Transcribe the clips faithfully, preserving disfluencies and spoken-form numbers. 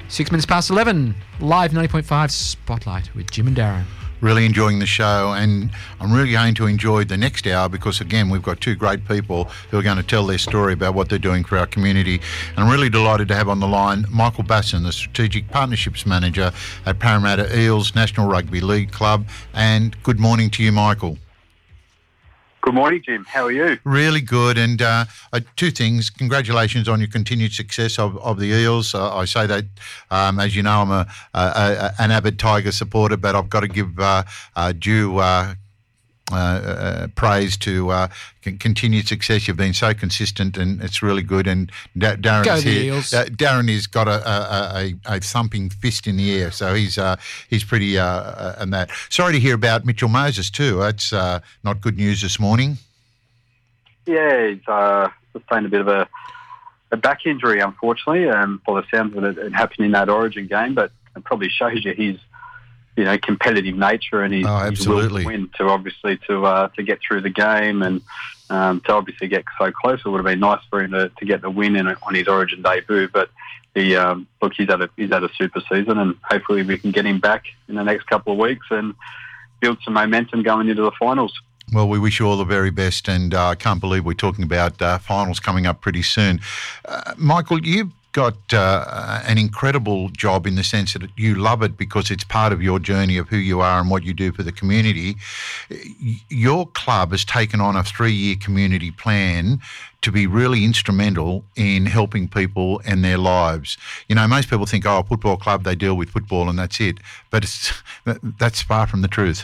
Six minutes past eleven, live ninety point five Spotlight with Jim and Darren. Really enjoying the show, and I'm really going to enjoy the next hour because, again, we've got two great people who are going to tell their story about what they're doing for our community. And I'm really delighted to have on the line Michael Basson, the Strategic Partnerships Manager at Parramatta Eels National Rugby League Club. And good morning to you, Michael. Good morning, Jim. How are you? Really good. And uh, uh, two things. Congratulations on your continued success of, of the Eels. Uh, I say that, um, as you know, I'm a, a, a an avid Tiger supporter, but I've got to give uh, uh, due uh, uh, uh, praise to uh, c- continued success. You've been so consistent, and it's really good. And da- Darren Go is the here. Eels. Uh, Darren has got a, a, a, a thumping fist in the air, so he's uh, he's pretty uh, uh, and that. Sorry to hear about Mitchell Moses too. That's uh, not good news this morning. Yeah, he's uh, sustained a bit of a, a back injury, unfortunately. Um, by the sounds of it, it happened in that Origin game, but it probably shows you his, you know, competitive nature and his, Oh, his will absolutely. to win. To obviously to uh, to get through the game and um, to obviously get so close. It would have been nice for him to, to get the win in, on his Origin debut. But he um, look, he's had a he's had a super season, and hopefully we can get him back in the next couple of weeks and build some momentum going into the finals. Well, we wish you all the very best, and uh, I can't believe we're talking about uh, finals coming up pretty soon. Uh, Michael, you've got uh, an incredible job in the sense that you love it because it's part of your journey of who you are and what you do for the community. Your club has taken on a three-year community plan to be really instrumental in helping people and their lives. You know, most people think, oh, a football club, they deal with football and that's it. But it's, that's far from the truth.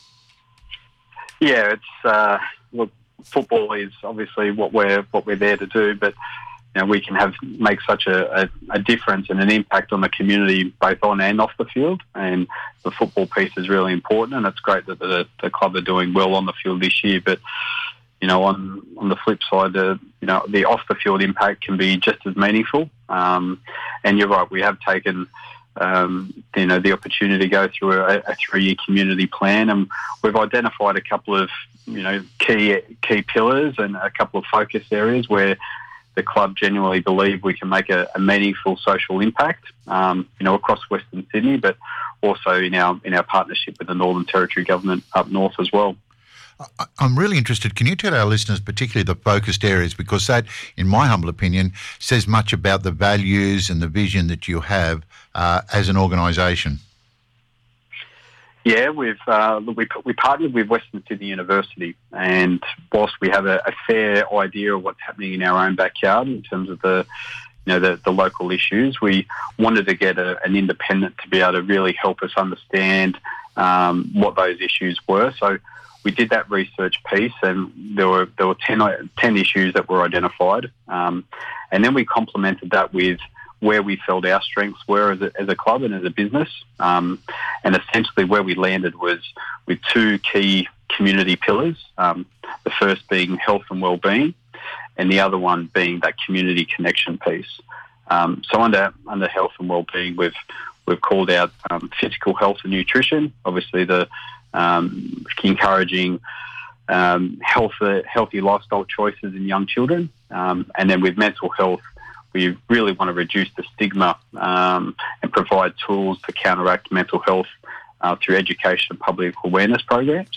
Yeah, it's uh, look, football is obviously what we're what we're there to do, but you know, we can have make such a, a, a difference and an impact on the community both on and off the field. And the football piece is really important, and it's great that the, the club are doing well on the field this year. But you know, on on the flip side, the you know the off the field impact can be just as meaningful. Um, and you're right, we have taken. Um, you know, the opportunity to go through a, a three-year community plan, and we've identified a couple of, you know, key key pillars and a couple of focus areas where the club genuinely believe we can make a, a meaningful social impact, um, you know, across Western Sydney, but also in our in our partnership with the Northern Territory Government up north as well. I'm really interested. Can you tell our listeners, particularly the focused areas, because that, in my humble opinion, says much about the values and the vision that you have uh, as an organisation? Yeah, we've uh, we we partnered with Western Sydney University, and whilst we have a, a fair idea of what's happening in our own backyard in terms of the you know the, the local issues, we wanted to get a, an independent to be able to really help us understand um, what those issues were. So we did that research piece, and there were there were ten, ten issues that were identified, um, and then we complemented that with where we felt our strengths were as a, as a club and as a business, um, and essentially where we landed was with two key community pillars. Um, the first being health and well-being, and the other one being that community connection piece. Um, so under under health and well-being, we've we've called out um, physical health and nutrition. Obviously, the Um, encouraging um, health, healthy lifestyle choices in young children. Um, and then with mental health, we really want to reduce the stigma um, and provide tools to counteract mental health uh, through education and public awareness programs.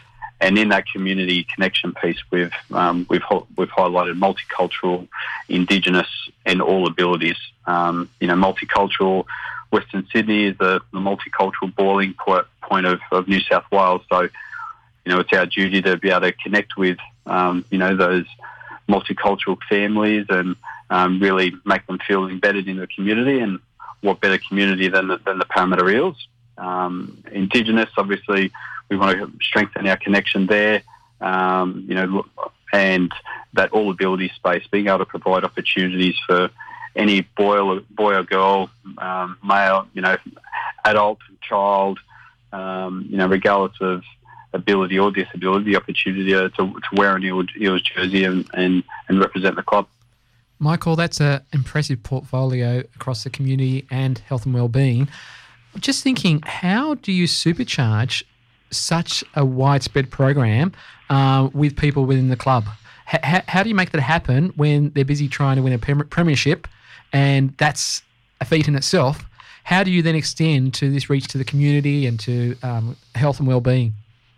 And in that community connection piece, we've, um, we've, we've highlighted multicultural, Indigenous and all abilities. Um, you know, multicultural, Western Sydney is the, the multicultural boiling point of, of New South Wales. So, you know, it's our duty to be able to connect with, um, you know, those multicultural families and um, really make them feel embedded in the community. And what better community than the, than the Parramatta Eels? Um, Indigenous, obviously, we want to strengthen our connection there. Um, you know, and that all ability space, being able to provide opportunities for any boy or, boy or girl, um, male, you know, adult, child, um, you know, regardless of ability or disability, the opportunity to, to wear an Eels, Eels jersey and, and, and represent the club. Michael, that's an impressive portfolio across the community and health and wellbeing. Just thinking, how do you supercharge such a widespread program uh, with people within the club? H- how, how do you make that happen when they're busy trying to win a premiership, and that's a feat in itself? how do you then extend to this reach to the community and to um, health and well-being?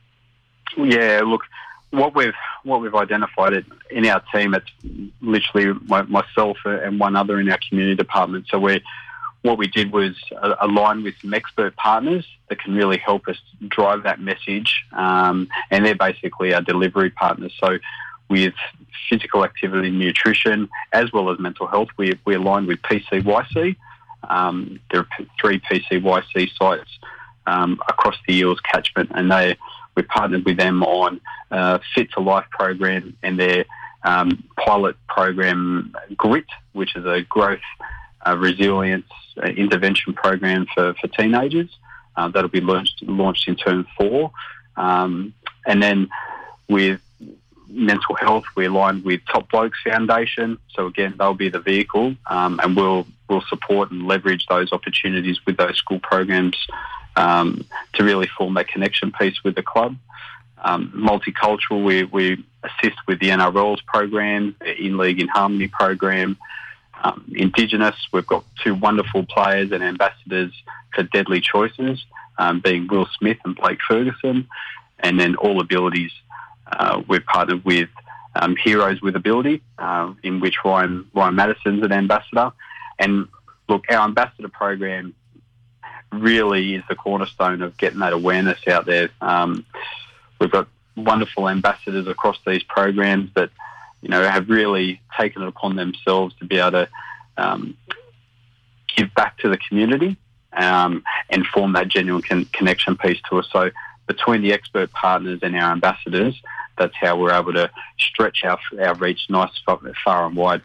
Yeah, look, what we've what we've identified it, in our team, it's literally my, myself and one other in our community department. So we what we did was uh, align with some expert partners that can really help us drive that message, um, and they're basically our delivery partners. So with physical activity and nutrition, as well as mental health, we we aligned with P C Y C. Um, there are three P C Y C sites um, across the Eels catchment, and they we partnered with them on uh, Fit to Life program and their um, pilot program GRIT, which is a growth uh, resilience uh, intervention program for, for teenagers. Uh, that'll be launched launched in term four, um, and then with mental health, we aligned with Top Blokes Foundation. So again, they'll be the vehicle, um, and we'll we'll support and leverage those opportunities with those school programs um, to really form that connection piece with the club. Um, multicultural, we we assist with the N R L's program, the In League in Harmony program. Um, Indigenous, we've got two wonderful players and ambassadors for Deadly Choices, um, being Will Smith and Blake Ferguson, and then All Abilities. Uh, we've partnered with um, Heroes with Ability, uh, in which Ryan Ryan Madison's an ambassador. And look, our ambassador program really is the cornerstone of getting that awareness out there. Um, we've got wonderful ambassadors across these programs that, you know, have really taken it upon themselves to be able to um, give back to the community um, and form that genuine con- connection piece to us. So between the expert partners and our ambassadors, that's how we're able to stretch our, our reach nice far and wide.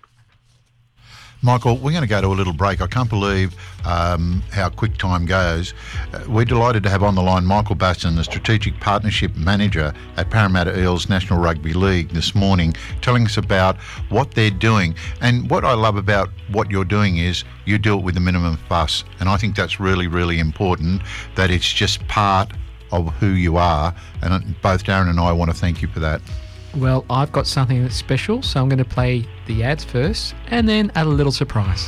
Michael, we're going to go to a little break. I can't believe um, how quick time goes. Uh, we're delighted to have on the line Michael Basson, the Strategic Partnership Manager at Parramatta Eels National Rugby League this morning, telling us about what they're doing. And what I love about what you're doing is you do it with the minimum fuss. And I think that's really, really important, that it's just part of who you are. And both Darren and I want to thank you for that. Well, I've got something that's special, so I'm going to play the ads first and then a little surprise.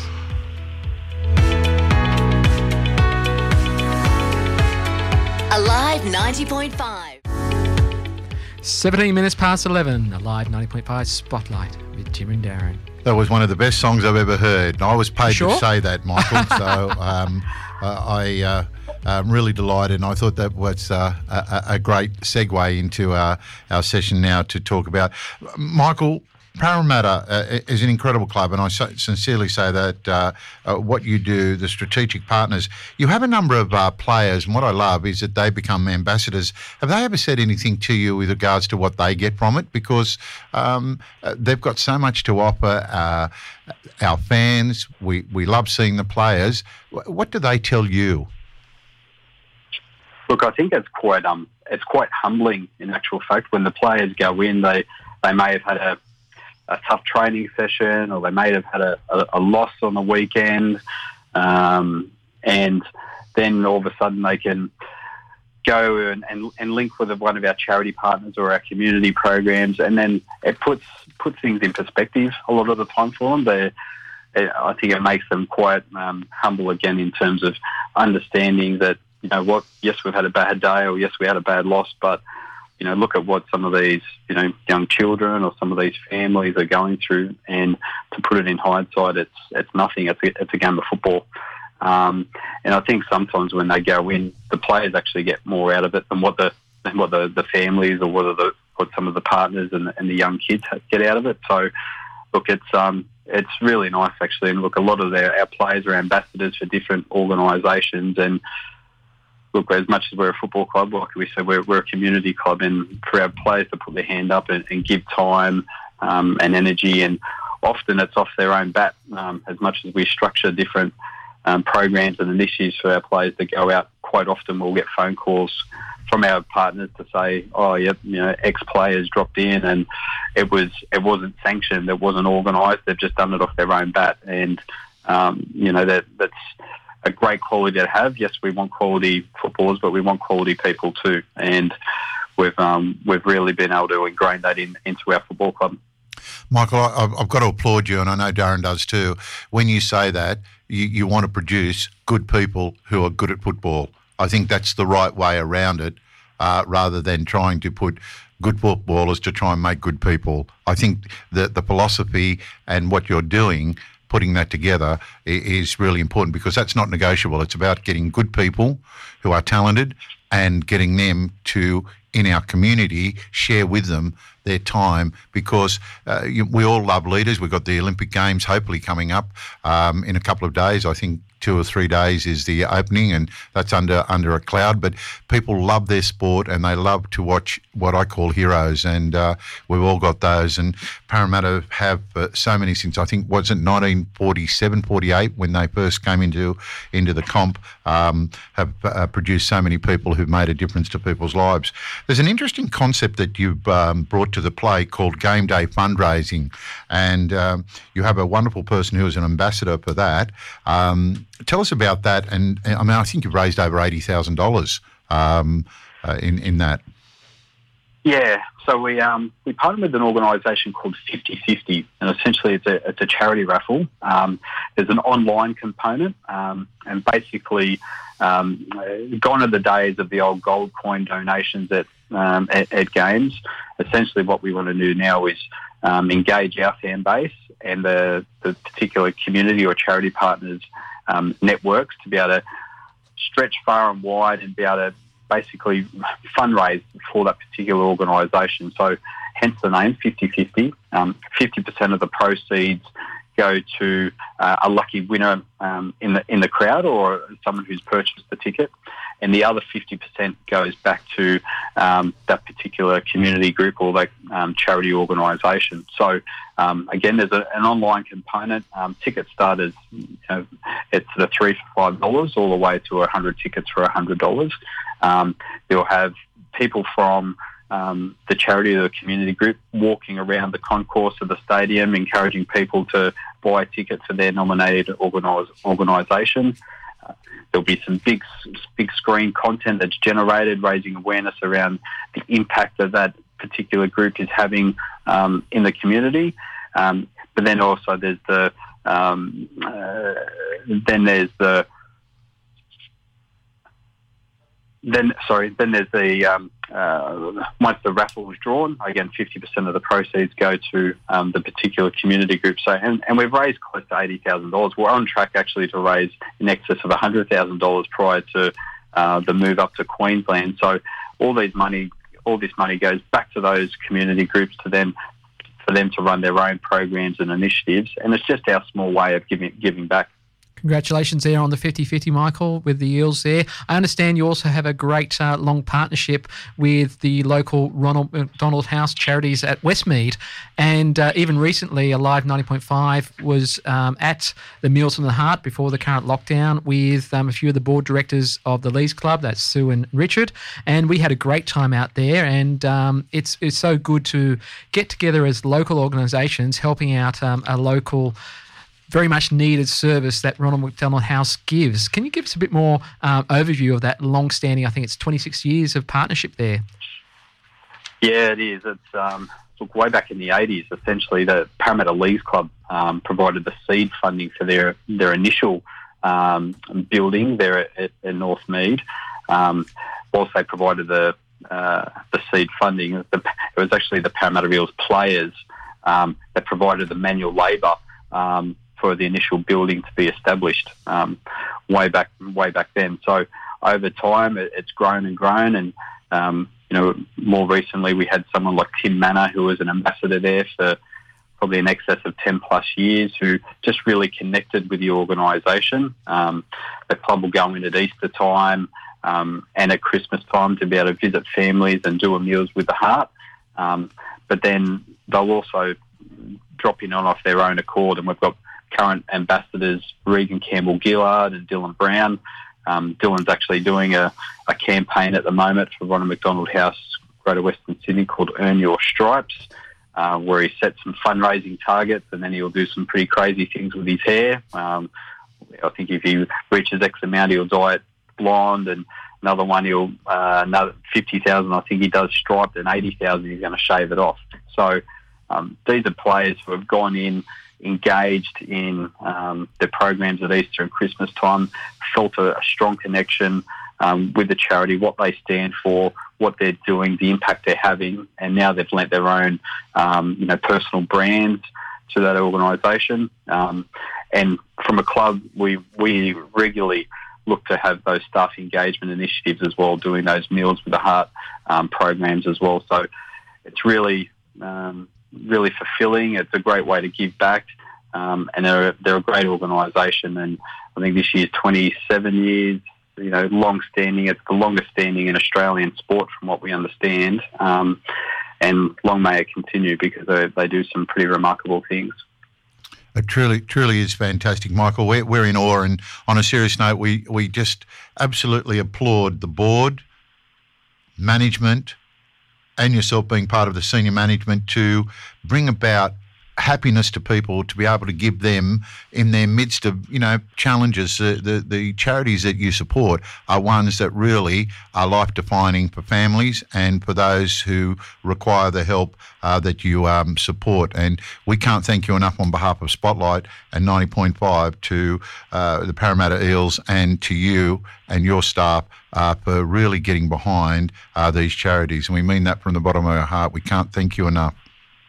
Alive ninety point five. seventeen minutes past eleven, Alive ninety point five Spotlight with Jim and Darren. That was one of the best songs I've ever heard. And I was paid Sure? to say that, Michael. So um, uh, I... Uh, I'm really delighted, and I thought that was uh, a, a great segue into our, our session now to talk about. Michael, Parramatta uh, is an incredible club, and I so, sincerely say that uh, uh, what you do, the strategic partners, you have a number of uh, players, and what I love is that they become ambassadors. Have they ever said anything to you with regards to what they get from it? Because um, uh, they've got so much to offer uh, our fans. We, we love seeing the players. What do they tell you? Look, I think it's quite um, it's quite humbling in actual fact. When the players go in, they they may have had a, a tough training session, or they may have had a, a, a loss on the weekend, um, and then all of a sudden they can go and, and, and link with one of our charity partners or our community programs, and then it puts puts things in perspective a lot of the time for them. They, I think it makes them quite um, humble again in terms of understanding that, you know what, yes, we've had a bad day, or yes, we had a bad loss, but, you know, look at what some of these, you know, young children or some of these families are going through, and to put it in hindsight, it's it's nothing. It's a, it's a game of football. Um, and I think sometimes when they go in, the players actually get more out of it than what the than what the, the families or what, the, what some of the partners and, and the young kids get out of it. So, look, it's um it's really nice actually. And look, a lot of their, our players are ambassadors for different organisations, and look, as much as we're a football club, like we said, we're, we're a community club, and for our players to put their hand up and, and give time um, and energy, and often it's off their own bat, um, as much as we structure different um, programs and initiatives for our players to go out. Quite often we'll get phone calls from our partners to say, oh, yep, you know, ex-players dropped in, and it, was, it wasn't sanctioned, it wasn't organised, they've just done it off their own bat. And, um, you know, that that's a great quality to have. Yes, we want quality footballers, but we want quality people too. And we've um, we've really been able to ingrain that in into our football club. Michael, I, I've I've got to applaud you, and I know Darren does too. When you say that, you, you want to produce good people who are good at football. I think that's the right way around it, uh, rather than trying to put good footballers to try and make good people. I think that the philosophy and what you're doing, putting that together, is really important, because that's not negotiable. It's about getting good people who are talented and getting them to, in our community, share with them their time, because uh, you, we all love leaders. We've got the Olympic Games hopefully coming up um, in a couple of days. I think two or three days is the opening, and that's under under a cloud. But people love their sport, and they love to watch what I call heroes, and uh, we've all got those. And Parramatta have uh, so many since, I think, was it nineteen forty-seven, forty-eight, when they first came into into the comp, um, have uh, produced so many people who've made a difference to people's lives. There's an interesting concept that you've um, brought to the play called game day fundraising, and um, you have a wonderful person who is an ambassador for that. Um, tell us about that, and I mean, I think you've raised over eighty thousand dollars um, uh, in in that. Yeah, so we um, we partnered with an organisation called fifty fifty, and essentially it's a it's a charity raffle. Um, there's an online component, um, and basically, um, gone are the days of the old gold coin donations at um, at, at games. Essentially, what we want to do now is um, engage our fan base and the the particular community or charity partners um, networks to be able to stretch far and wide and be able to basically fundraise for that particular organisation. So hence the name fifty fifty. Um, fifty percent of the proceeds go to uh, a lucky winner um, in the in the crowd or someone who's purchased the ticket, and the other fifty percent goes back to um, that particular community group or that um, charity organisation. So um, again, there's a, an online component. Um, tickets start as, you know, it's the three for five dollars all the way to a hundred tickets for a hundred dollars. Um, you'll have people from um, the charity or the community group walking around the concourse of the stadium, encouraging people to buy a ticket for their nominated organise, organisation. Uh, there'll be some big, big screen content that's generated, raising awareness around the impact that that particular group is having um, in the community. Um, but then also there's the um, uh, then there's the Then, sorry, then there's the, um, uh, once the raffle is drawn, again, fifty percent of the proceeds go to um, the particular community group. So, and, and we've raised close to eighty thousand dollars. We're on track actually to raise in excess of one hundred thousand dollars prior to uh, the move up to Queensland. So all these money, all this money goes back to those community groups to then, for them to run their own programs and initiatives. And it's just our small way of giving, giving back. Congratulations there on the fifty fifty, Michael, with the Eels there. I understand you also have a great uh, long partnership with the local Ronald McDonald House charities at Westmead. And uh, even recently, Alive ninety point five was um, at the Meals from the Heart before the current lockdown with um, a few of the board directors of the Lees Club, that's Sue and Richard. And we had a great time out there. And um, it's, it's so good to get together as local organisations helping out um, a local very much needed service that Ronald McDonald House gives. Can you give us a bit more um, overview of that long-standing, I think it's twenty-six years of partnership there? Yeah, it is. It's um, look, way back in the eighties, essentially, the Parramatta Lees Club um, provided the seed funding for their, their initial um, building there at, at Northmead. Um, whilst they provided the uh, the seed funding, the, it was actually the Parramatta Eels players um, that provided the manual labour um, for the initial building to be established um, way back way back then. So over time, it, it's grown and grown, and um, you know, more recently we had someone like Tim Manor, who was an ambassador there for probably in excess of ten plus years, who just really connected with the organisation. Um, the club will go in at Easter time um, and at Christmas time to be able to visit families and do a Meals with the Heart. Um, but then they'll also drop in on off their own accord, and we've got current ambassadors Regan Campbell-Gillard and Dylan Brown. Um, Dylan's actually doing a, a campaign at the moment for Ronald McDonald House, Greater Western Sydney, called Earn Your Stripes, uh, where he sets some fundraising targets, and then he'll do some pretty crazy things with his hair. Um, I think if he reaches X amount, he'll dye it blonde, and another one he'll uh, another fifty thousand. I think he does striped, and eighty thousand he's going to shave it off. So Um, these are players who have gone in, engaged in um, their programs at Easter and Christmas time, felt a, a strong connection um, with the charity, what they stand for, what they're doing, the impact they're having, and now they've lent their own, um, you know, personal brands to that organisation. Um, and from a club, we we regularly look to have those staff engagement initiatives as well, doing those Meals with the Heart um, programs as well. So it's really, um, really fulfilling. It's a great way to give back, um, and they're they're a great organisation. And I think this year's twenty-seven years. You know, long-standing. It's the longest-standing in Australian sport, from what we understand. Um, and long may it continue, because they, they do some pretty remarkable things. It truly, truly is fantastic, Michael. We're, we're in awe, and on a serious note, we, we just absolutely applaud the board, management, and yourself being part of the senior management to bring about happiness to people, to be able to give them in their midst of, you know, challenges. The, the, the charities that you support are ones that really are life-defining for families and for those who require the help uh, that you um, support. And we can't thank you enough on behalf of Spotlight and ninety point five to uh, the Parramatta Eels and to you and your staff uh, for really getting behind uh, these charities. And we mean that from the bottom of our heart. We can't thank you enough.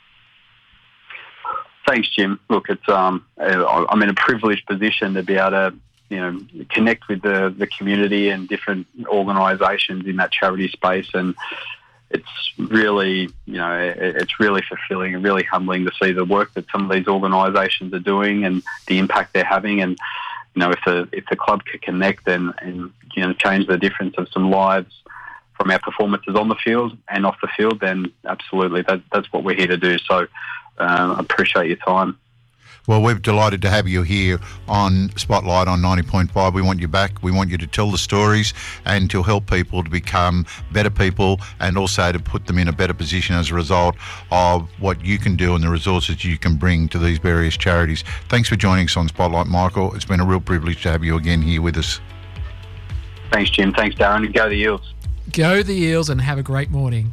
Thanks, Jim. Look, it's um, I'm in a privileged position to be able to, you know, connect with the, the community and different organisations in that charity space, and it's really, you know, it's really fulfilling and really humbling to see the work that some of these organisations are doing and the impact they're having. And you know, if the if the club can connect and and you know change the difference of some lives from our performances on the field and off the field, then absolutely, that that's what we're here to do. So. I uh, appreciate your time. Well, we're delighted to have you here on Spotlight on ninety point five. We want you back. We want you to tell the stories and to help people to become better people, and also to put them in a better position as a result of what you can do and the resources you can bring to these various charities. Thanks for joining us on Spotlight, Michael. It's been a real privilege to have you again here with us. Thanks, Jim. Thanks, Darren. And go the Eels. Go the Eels, and have a great morning.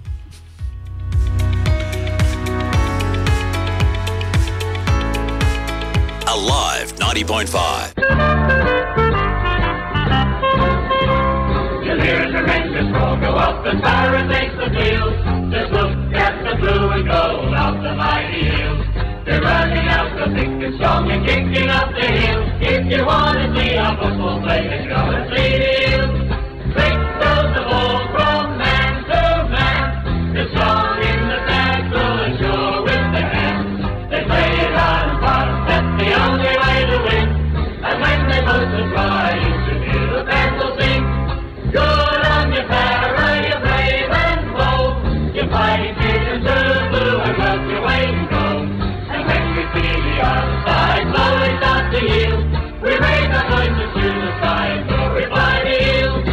Alive ninety point five. You'll hear a tremendous roar go up as Barra takes the field. Just look at the blue and gold of the mighty Eels. They're running out the thick and strong and kicking up the hill. If you want to see our football play, then go and see the Eels. Quick goes the ball from man to man. They're strong in the tackle and sure with the hands. They play it hard and fast. That's the only way to win. And when they both fly, you should hear the pencil sing. Good on your Para, you're brave and bold. You're fighting vision to the blue and work your way to go. And when we see the other side slowly start to yield, we raise our voices to the sky and glorify the Eels.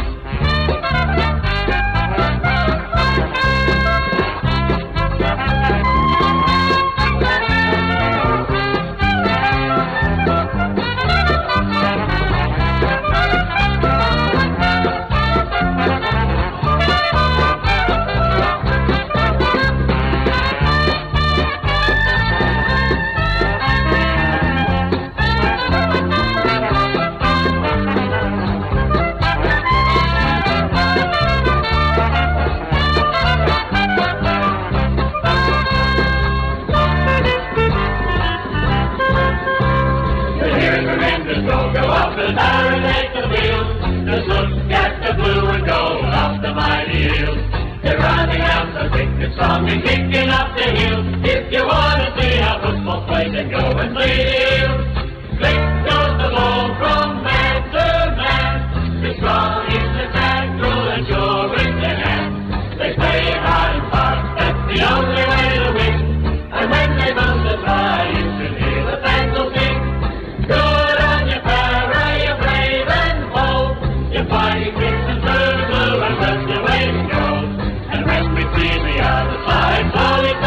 Strong and kicking up the hill. If you want to see how football plays, then go and see the Eels. Quick goes the ball from man to man. They're strong in the tackle and sure with their hands. They play it hard and fast. That's the only way to win. And when they bounce the fly, you should hear the pencil sing. Good on your Para, you're brave and bold. You're fighting crimson through the blue and that's the way to go. And when we see the other side slowly